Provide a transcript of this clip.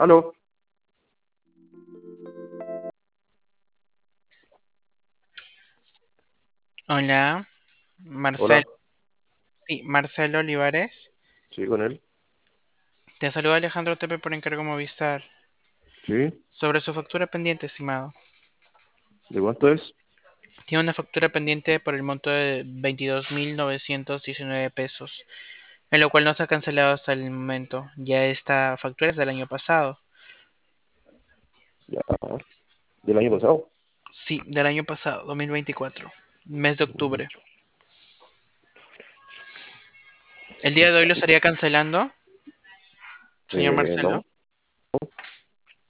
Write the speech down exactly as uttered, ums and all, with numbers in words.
Aló, Hola, Marcel, hola, sí, Marcelo Olivares. sí, con él, Te saluda Alejandro Tepe por encargo Movistar. sí, Sobre su factura pendiente, estimado. ¿de cuánto es? Tiene una factura pendiente por el monto de veintidós mil novecientos diecinueve pesos, en lo cual no se ha cancelado hasta el momento. Ya esta factura es del año pasado. Ya, del año pasado. Sí, del año pasado, dos mil veinticuatro, mes de Mm, octubre. El día de hoy lo estaría cancelando, señor Eh, Marcelo. no,